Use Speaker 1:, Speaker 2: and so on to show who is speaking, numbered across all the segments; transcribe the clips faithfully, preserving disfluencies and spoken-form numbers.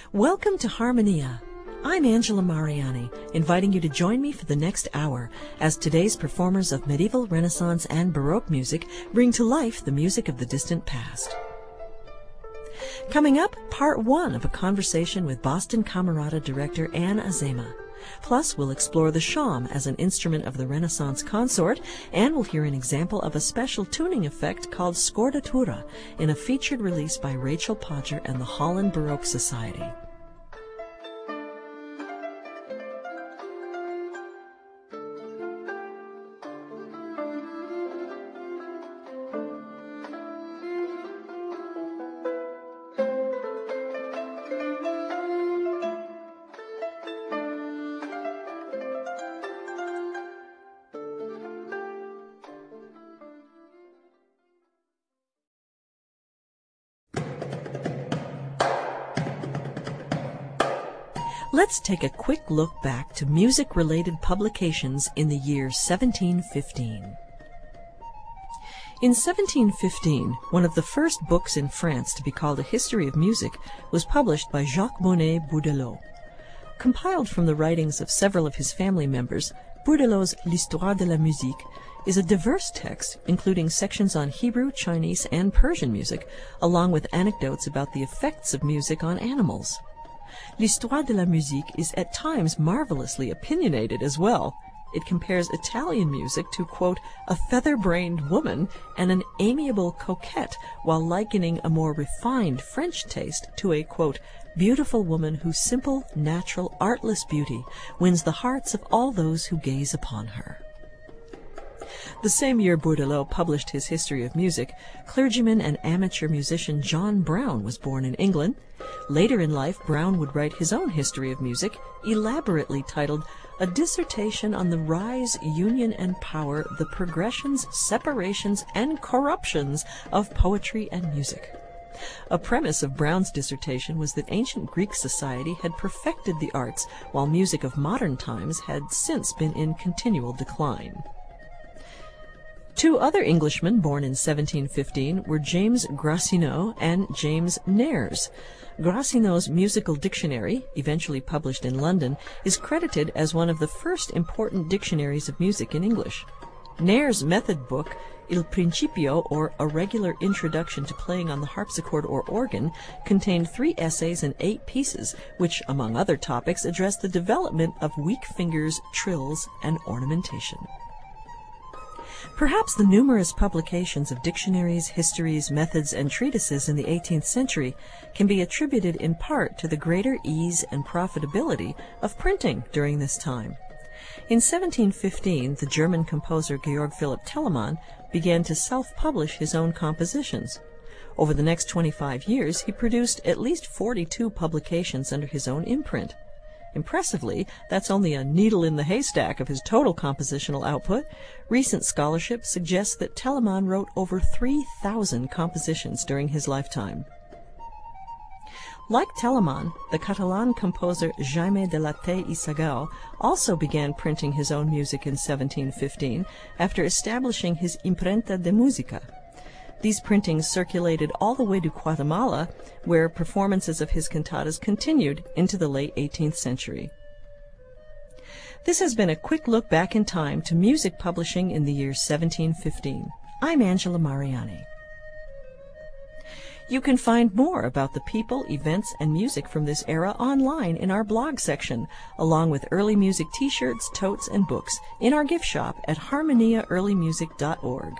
Speaker 1: Welcome to Harmonia. I'm Angela Mariani, inviting you to join me for the next hour as today's performers of medieval, Renaissance, and Baroque music bring to life the music of the distant past. Coming up, part one of a conversation with Boston Camerata director Anne Azema. Plus, we'll explore the shawm as an instrument of the Renaissance consort, and we'll hear an example of a special tuning effect called scordatura in a featured release by Rachel Podger and the Holland Baroque Society. Let's take a quick look back to music-related publications in the year seventeen fifteen. In seventeen fifteen, one of the first books in France to be called a history of music was published by Jacques Bonnet Bourdelot. Compiled from the writings of several of his family members, Bourdelot's L'Histoire de la Musique is a diverse text, including sections on Hebrew, Chinese, and Persian music, along with anecdotes about the effects of music on animals. L'Histoire de la Musique is at times marvelously opinionated as well. It compares Italian music to, quote, a feather-brained woman and an amiable coquette, while likening a more refined French taste to a, quote, beautiful woman whose simple, natural, artless beauty wins the hearts of all those who gaze upon her. The same year Bourdelot published his history of music, clergyman and amateur musician John Brown was born in England. Later in life, Brown would write his own history of music, elaborately titled A Dissertation on the Rise, Union, and Power, the Progressions, Separations, and Corruptions of Poetry and Music. A premise of Brown's dissertation was that ancient Greek society had perfected the arts, while music of modern times had since been in continual decline. Two other Englishmen born in seventeen fifteen were James Gracino and James Nares. Gracino's Musical Dictionary, eventually published in London, is credited as one of the first important dictionaries of music in English. Nares' method book, Il Principio, or A Regular Introduction to Playing on the Harpsichord or Organ, contained three essays and eight pieces, which, among other topics, addressed the development of weak fingers, trills, and ornamentation. Perhaps the numerous publications of dictionaries, histories, methods, and treatises in the eighteenth century can be attributed in part to the greater ease and profitability of printing during this time. In seventeen fifteen, the German composer Georg Philipp Telemann began to self-publish his own compositions. Over the next twenty-five years, he produced at least forty-two publications under his own imprint. Impressively, that's only a needle in the haystack of his total compositional output. Recent scholarship suggests that Telemann wrote over three thousand compositions during his lifetime. Like Telemann, the Catalan composer Jaime de la Té y Sagau also began printing his own music in seventeen fifteen after establishing his Imprenta de Música. These printings circulated all the way to Guatemala, where performances of his cantatas continued into the late eighteenth century. This has been a quick look back in time to music publishing in the year seventeen fifteen. I'm Angela Mariani. You can find more about the people, events, and music from this era online in our blog section, along with early music t-shirts, totes, and books in our gift shop at harmonia early music dot org.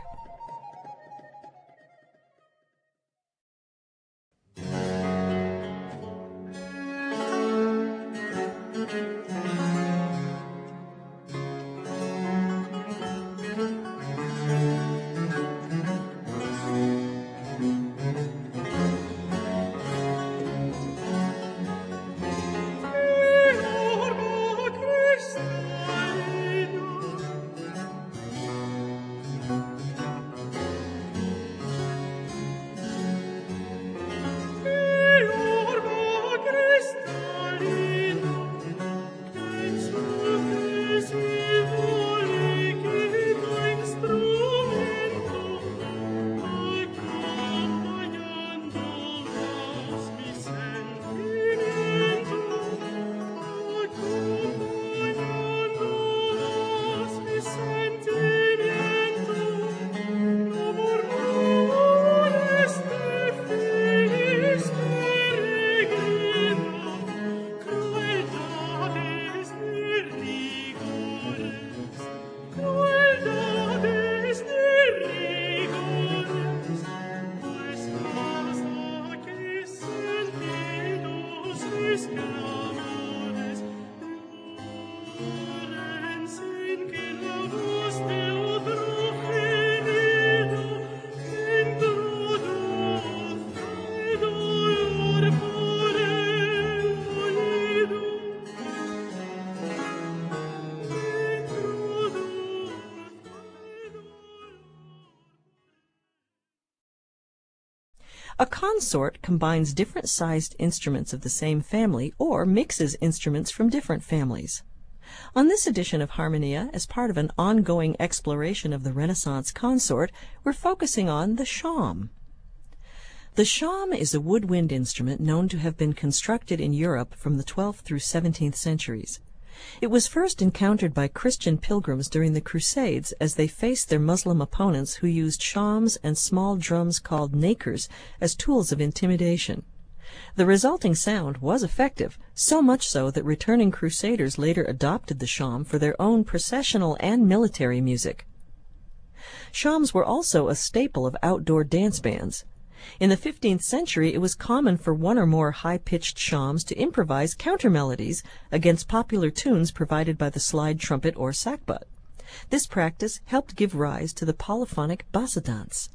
Speaker 1: A consort combines different-sized instruments of the same family or mixes instruments from different families. On this edition of Harmonia, as part of an ongoing exploration of the Renaissance consort, we're focusing on the shawm. The shawm is a woodwind instrument known to have been constructed in Europe from the twelfth through seventeenth centuries. It was first encountered by Christian pilgrims during the Crusades as they faced their Muslim opponents who used shawms and small drums called nakers as tools of intimidation. The resulting sound was effective, so much so that returning Crusaders later adopted the shawm for their own processional and military music. Shawms were also a staple of outdoor dance bands. In the fifteenth century, it was common for one or more high-pitched shawms to improvise counter-melodies against popular tunes provided by the slide trumpet or sackbut. This practice helped give rise to the polyphonic bassa dance.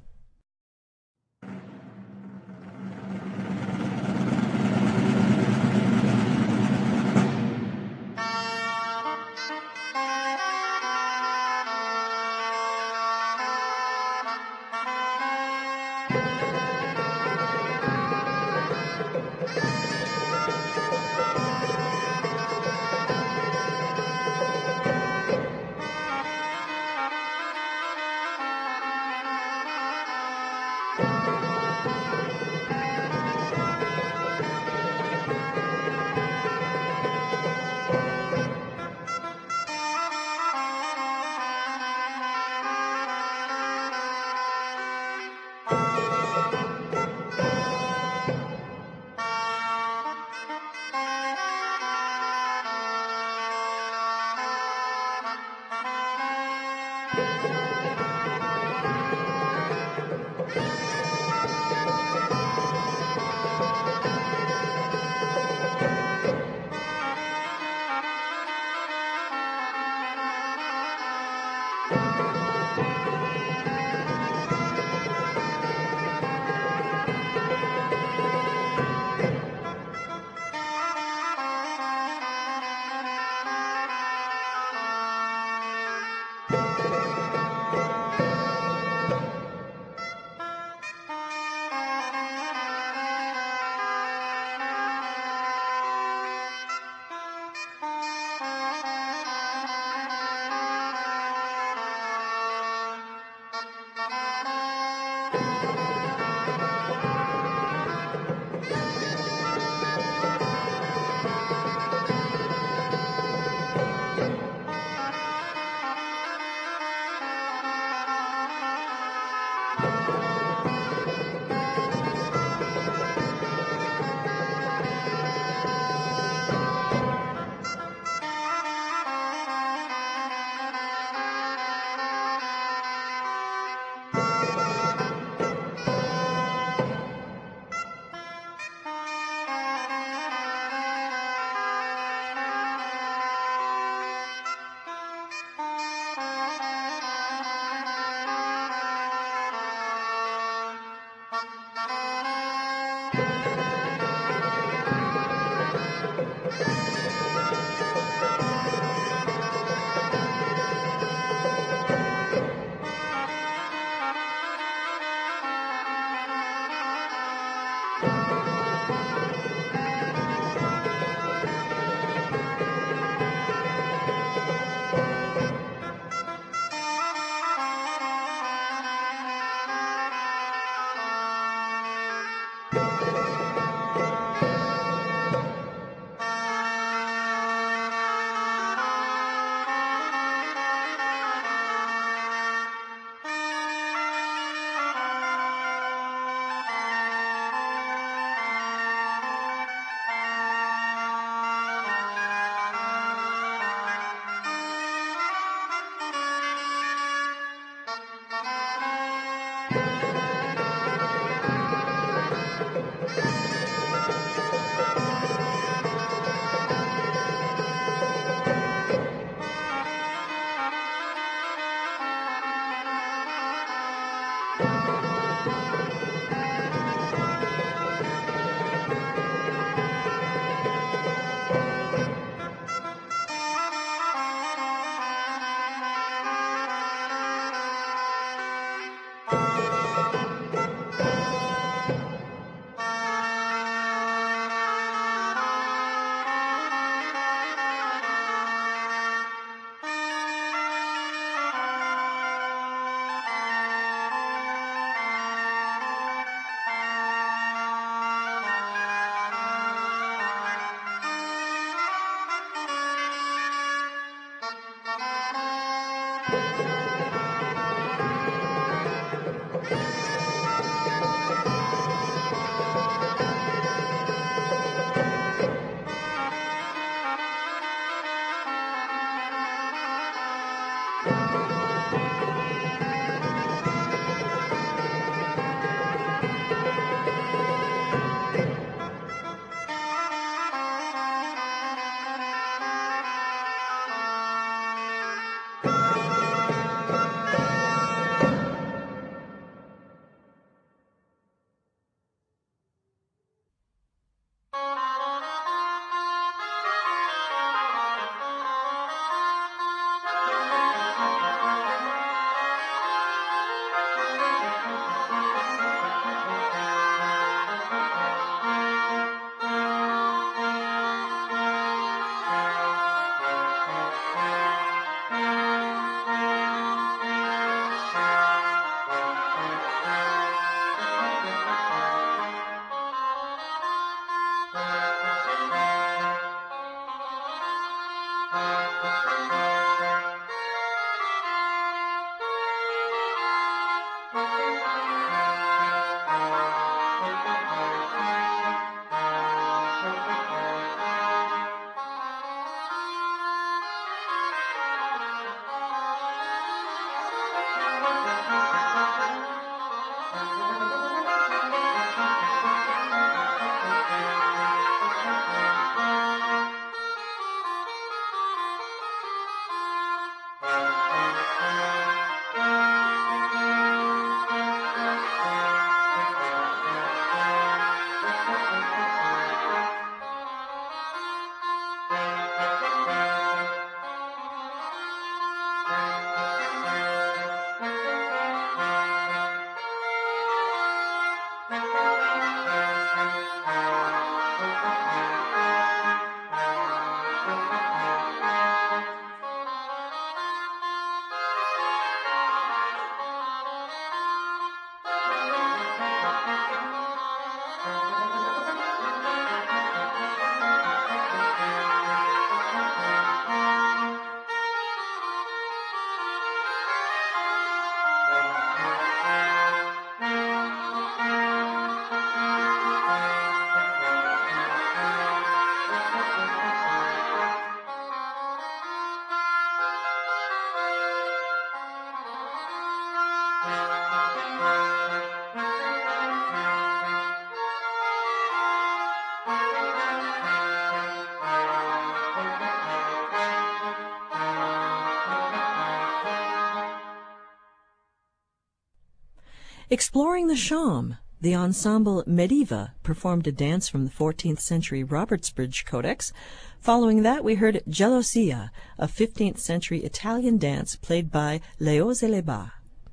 Speaker 1: Exploring the shawm, the ensemble Mediva performed a dance from the fourteenth century Robertsbridge Codex. Following that, we heard Gelosia, a fifteenth century Italian dance played by Leose Lebar.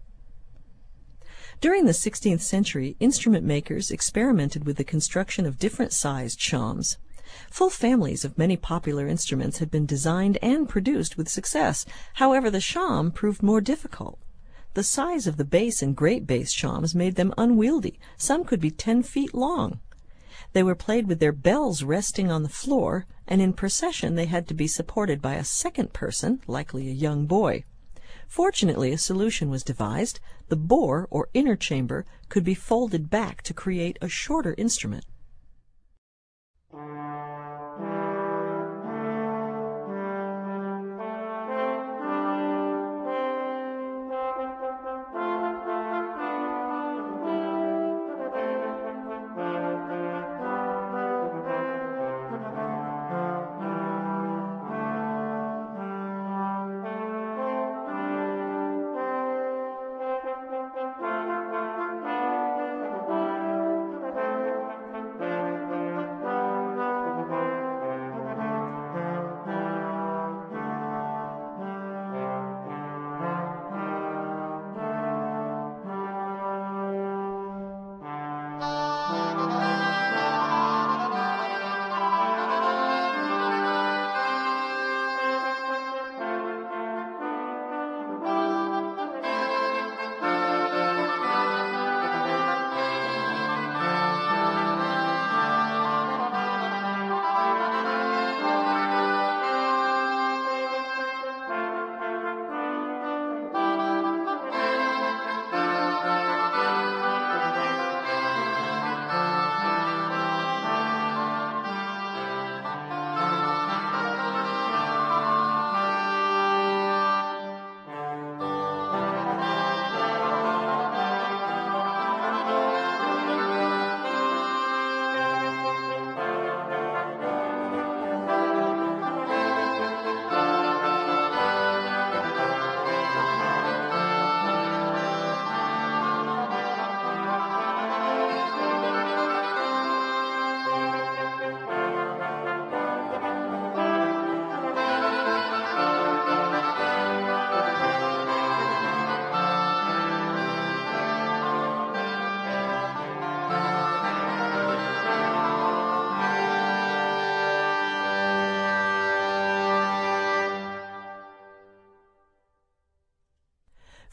Speaker 1: During the sixteenth century, instrument makers experimented with the construction of different sized shawms. Full families of many popular instruments had been designed and produced with success. However, the shawm proved more difficult. The size of the bass and great bass shawms made them unwieldy. Some could be ten feet long. They were played with their bells resting on the floor, and in procession they had to be supported by a second person, likely a young boy. Fortunately, a solution was devised. The bore, or inner chamber, could be folded back to create a shorter instrument.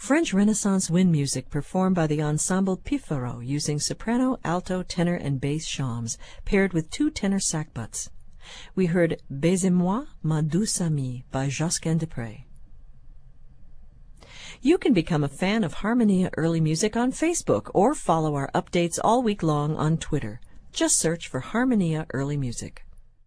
Speaker 1: French Renaissance wind music performed by the ensemble Piffaro using soprano, alto, tenor, and bass shawms, paired with two tenor sackbuts. We heard Baisez-moi, ma douce amie by Josquin des Prez. You can become a fan of Harmonia Early Music on Facebook or follow our updates all week long on Twitter. Just search for Harmonia Early Music.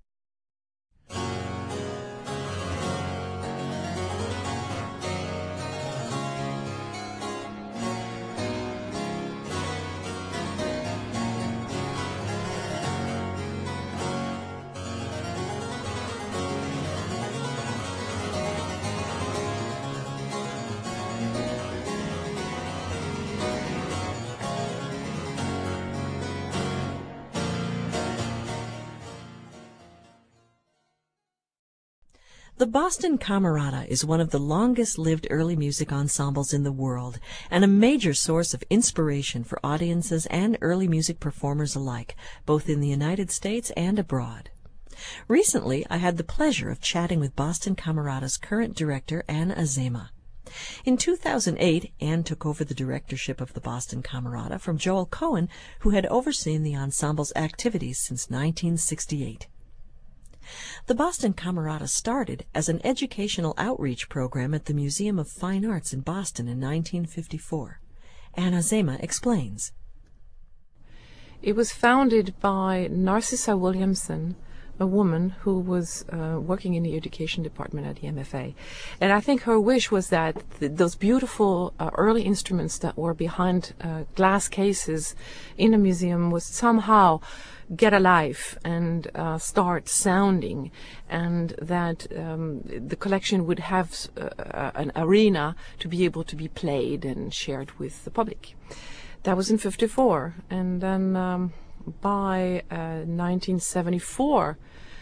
Speaker 1: The Boston Camerata is one of the longest-lived early music ensembles in the world and a major source of inspiration for audiences and early music performers alike, both in the United States and abroad. Recently, I had the pleasure of chatting with Boston Camerata's current director, Anne Azema. In two thousand eight, Anne took over the directorship of the Boston Camerata from Joel Cohen, who had overseen the ensemble's activities since nineteen sixty-eight. The Boston Camerata started as an educational outreach program at the Museum of Fine Arts in Boston in nineteen fifty-four. Anne Azema explains.
Speaker 2: It was founded by Narcissa Williamson, a woman who was uh, working in the education department at the M F A. And I think her wish was that th those beautiful uh, early instruments that were behind uh, glass cases in a museum would somehow get alive and uh, start sounding, and that um, the collection would have uh, an arena to be able to be played and shared with the public. That was in fifty-four, and then um, by uh, nineteen seventy-four,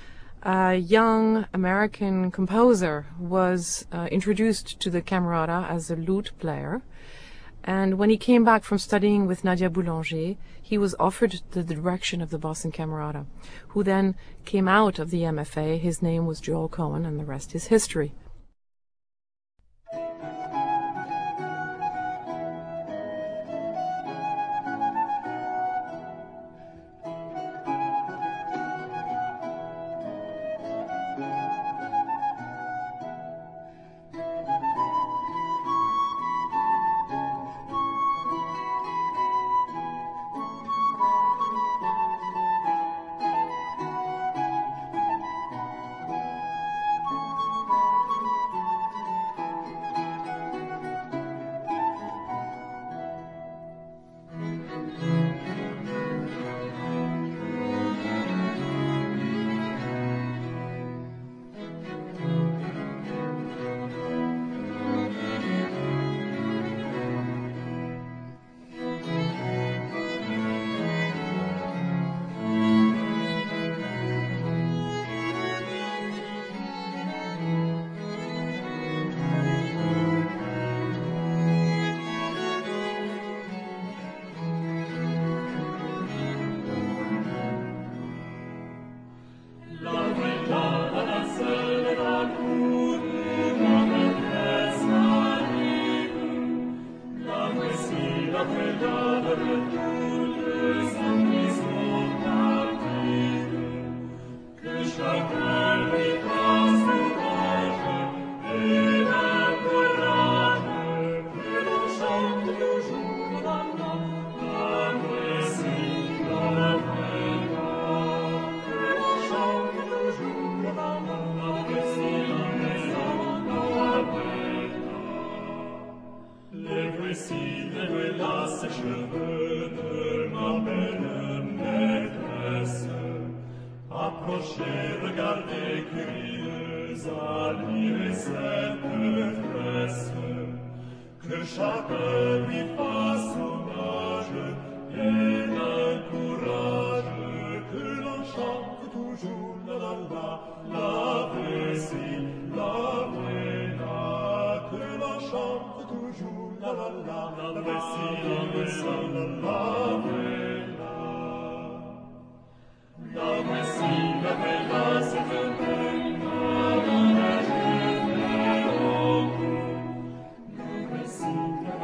Speaker 2: a young American composer was uh, introduced to the Camerata as a lute player. And when he came back from studying with Nadia Boulanger, he was offered the direction of the Boston Camerata, who then came out of the M F A. His name was Joel Cohen, and the rest is history.
Speaker 3: Sing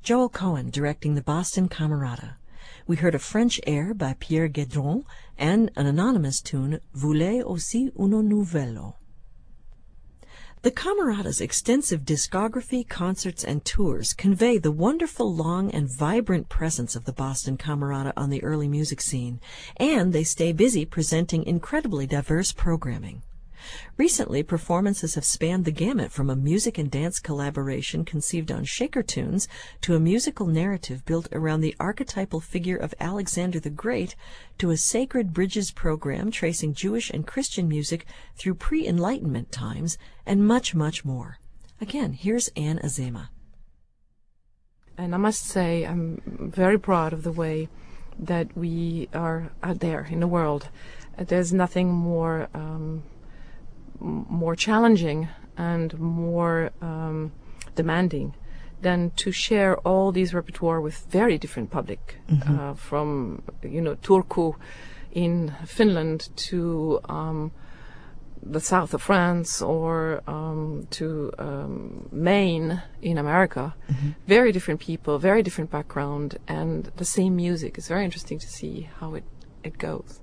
Speaker 1: Joel Cohen directing the Boston Camerata. We heard a French air by Pierre Guédron and an anonymous tune, Voulez aussi uno novello. The Camerata's extensive discography, concerts, and tours convey the wonderful, long, and vibrant presence of the Boston Camerata on the early music scene, and they stay busy presenting incredibly diverse programming. Recently, performances have spanned the gamut from a music and dance collaboration conceived on shaker tunes to a musical narrative built around the archetypal figure of Alexander the Great to a sacred bridges program tracing Jewish and Christian music through pre-Enlightenment times, and much, much more. Again, here's Anne Azema.
Speaker 2: And I must say I'm very proud of the way that we are out there in the world. There's nothing more... Um, more challenging and more um, demanding than to share all these repertoire with very different public, mm-hmm. uh, from, you know, Turku in Finland to um, the south of France or um, to um, Maine in America. Mm-hmm. Very different people, very different background, and the same music. It's very interesting to see how it, it goes.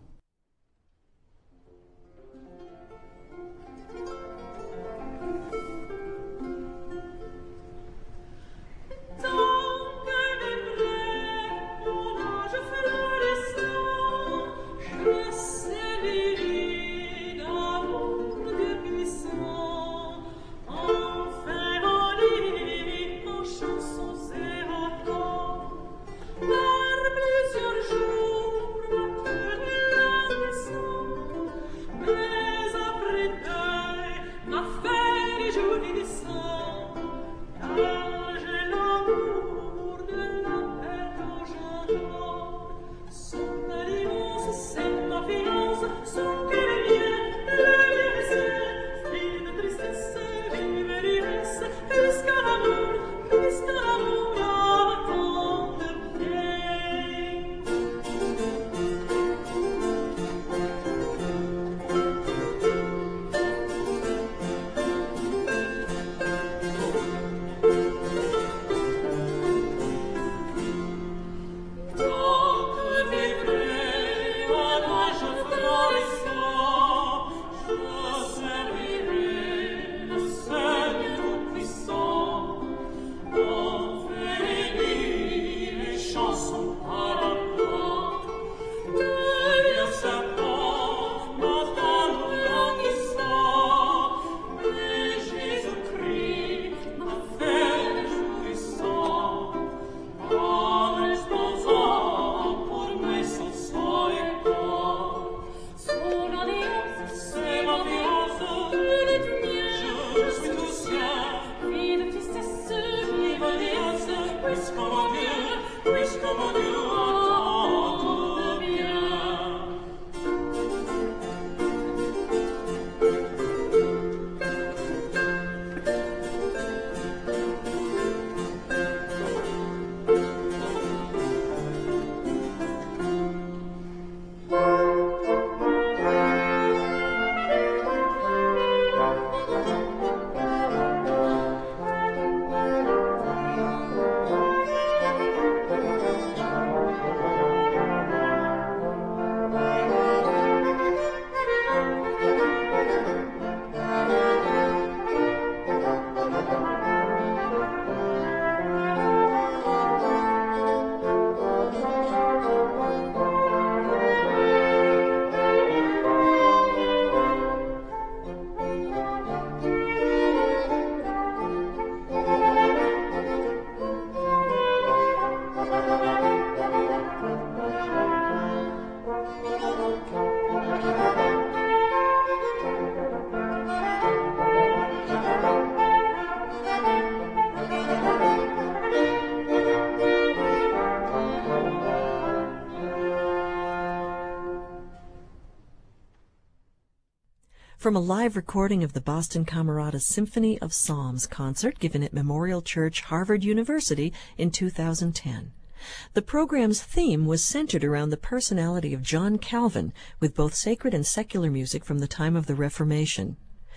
Speaker 1: From a live recording of the Boston Camerata's Symphony of Psalms concert given at Memorial Church, Harvard University in two thousand ten. The program's theme was centered around the personality of John Calvin, with both sacred and secular music from the time of the Reformation.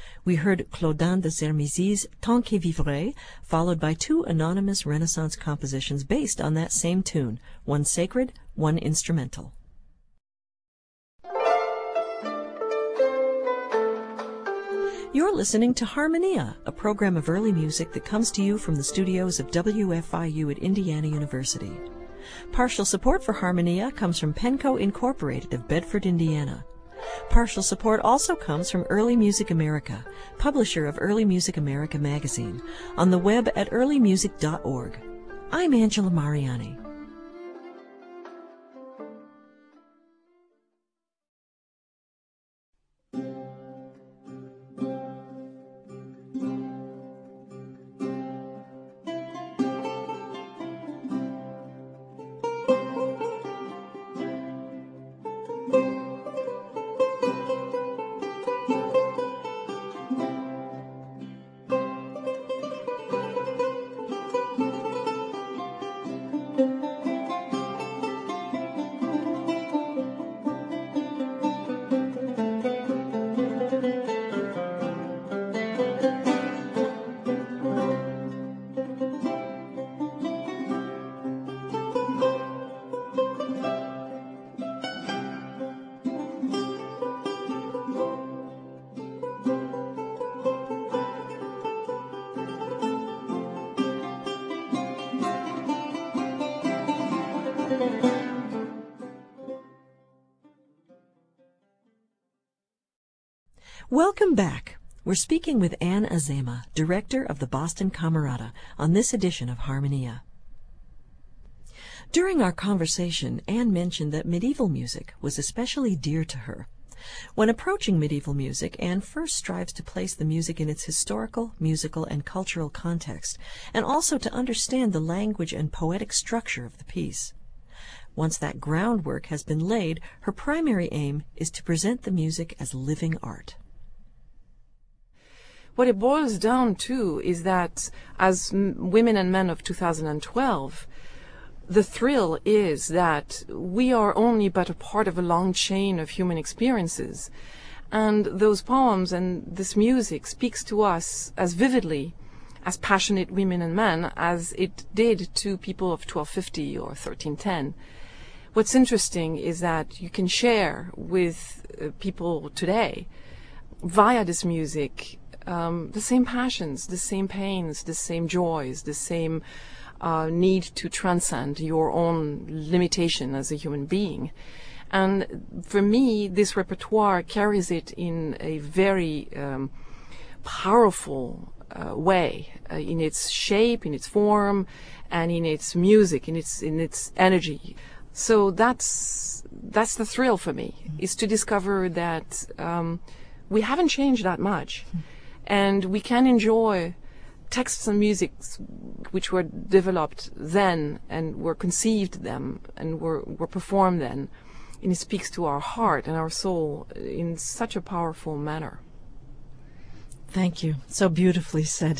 Speaker 1: We heard Claudin de Sermizy's Tant que vivrai, followed by two anonymous Renaissance compositions based on that same tune, one sacred, one instrumental. You're listening to Harmonia, a program of early music that comes to you from the studios of W F I U at Indiana University. Partial support for Harmonia comes from Penco Incorporated of Bedford, Indiana. Partial support also comes from Early Music America, publisher of Early Music America magazine, on the web at early music dot org. I'm Angela Mariani. Welcome back. We're speaking with Anne Azema, director of the Boston Camerata, on this edition of Harmonia. During our conversation, Anne mentioned that medieval music was especially dear to her. When approaching medieval music, Anne first strives to place the music in its historical, musical, and cultural context, and also to understand the language and poetic structure of the piece. Once that groundwork has been laid, her primary aim is to present the music as living art.
Speaker 2: What it boils down to is that as m- women and men of two thousand twelve, the thrill is that we are only but a part of a long chain of human experiences. And those poems and this music speaks to us as vividly, as passionate women and men, as it did to people of twelve fifty or thirteen ten. What's interesting is that you can share with uh, people today, via this music, um, the same passions, the same pains, the same joys, the same uh, need to transcend your own limitation as a human being. And for me, this repertoire carries it in a very um, powerful uh, way, uh, in its shape, in its form, and in its music, in its in its energy. So that's that's the thrill for me, mm-hmm. is to discover that um, we haven't changed that much, mm-hmm. and we can enjoy texts and music which were developed then and were conceived then and were, were performed then, and it speaks to our heart and our soul in such a powerful manner.
Speaker 1: Thank you. So beautifully said.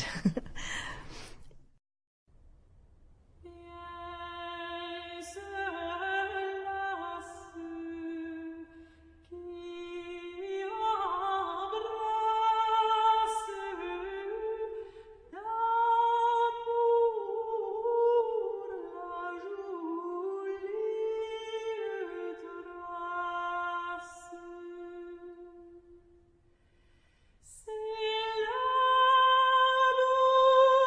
Speaker 3: C'est la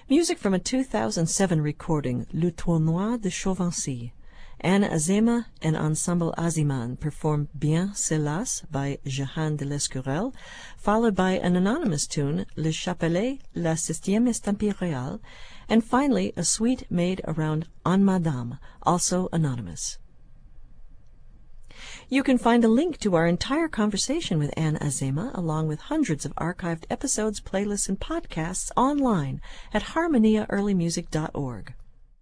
Speaker 1: Music from a two thousand seven recording, Le Tournoi de Chauvency. Anne Azéma and Ensemble Aziman perform Bien Célas by Jehan de l'Escurel, followed by an anonymous tune, Le Chapelet, La Septième Estampille Réale, and finally a suite made around En Madame, also anonymous. You can find a link to our entire conversation with Anne Azéma, along with hundreds of archived episodes, playlists, and podcasts online at harmonia early music dot org.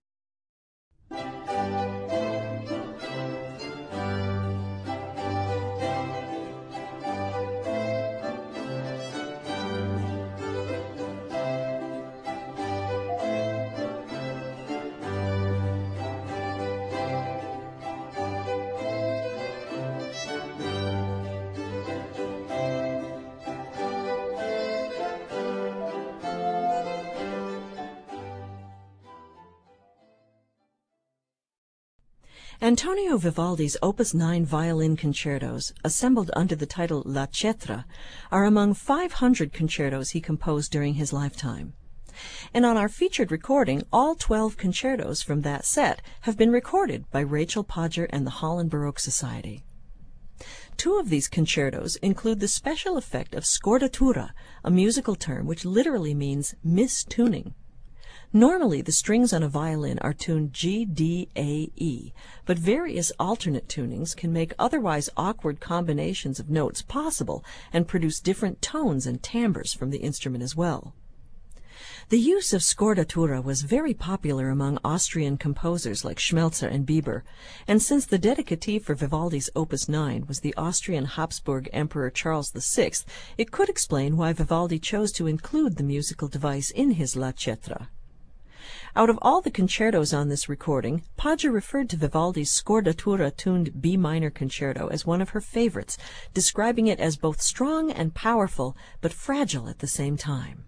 Speaker 1: Antonio Vivaldi's Opus nine violin concertos, assembled under the title La Cetra, are among five hundred concertos he composed during his lifetime. And on our featured recording, all twelve concertos from that set have been recorded by Rachel Podger and the Holland Baroque Society. Two of these concertos include the special effect of scordatura, a musical term which literally means mistuning. Normally, the strings on a violin are tuned G, D, A, E, but various alternate tunings can make otherwise awkward combinations of notes possible and produce different tones and timbres from the instrument as well. The use of scordatura was very popular among Austrian composers like Schmelzer and Bieber, and since the dedicative for Vivaldi's Opus nine was the Austrian Habsburg Emperor Charles the Sixth, it could explain why Vivaldi chose to include the musical device in his La Cetra. Out of all the concertos on this recording, Podger referred to Vivaldi's scordatura-tuned B minor concerto as one of her favorites, describing it as both strong and powerful, but fragile at the same time.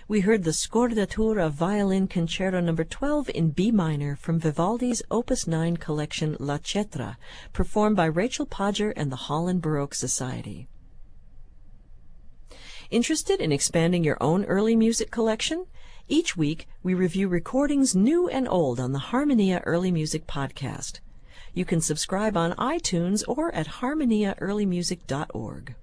Speaker 1: We heard the Scordatura Violin Concerto number twelve in B minor from Vivaldi's Opus nine collection La Cetra, performed by Rachel Podger and the Holland Baroque Society. Interested in expanding your own early music collection? Each week, we review recordings new and old on the Harmonia Early Music podcast. You can subscribe on iTunes or at harmonia early music dot org.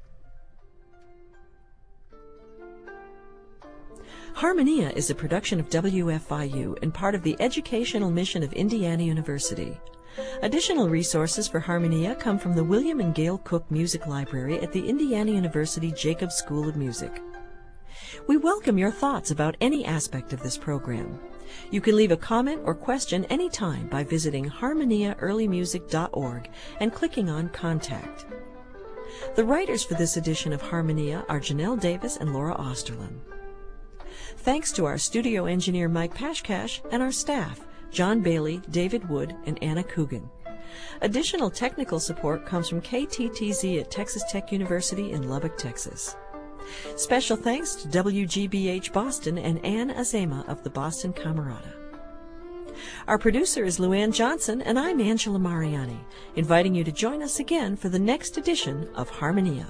Speaker 1: Harmonia is a production of W F I U and part of the educational mission of Indiana University. Additional resources for Harmonia come from the William and Gail Cook Music Library at the Indiana University Jacobs School of Music. We welcome your thoughts about any aspect of this program. You can leave a comment or question anytime by visiting harmonia early music dot org and clicking on Contact. The writers for this edition of Harmonia are Janelle Davis and Laura Osterlin. Thanks to our studio engineer Mike Pashkash and our staff, John Bailey, David Wood, and Anna Coogan. Additional technical support comes from K T T Z at Texas Tech University in Lubbock, Texas. Special thanks to W G B H Boston and Ann Azema of the Boston Camerata. Our producer is Luann Johnson, and I'm Angela Mariani, inviting you to join us again for the next edition of Harmonia.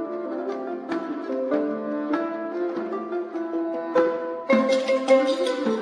Speaker 3: Thank you.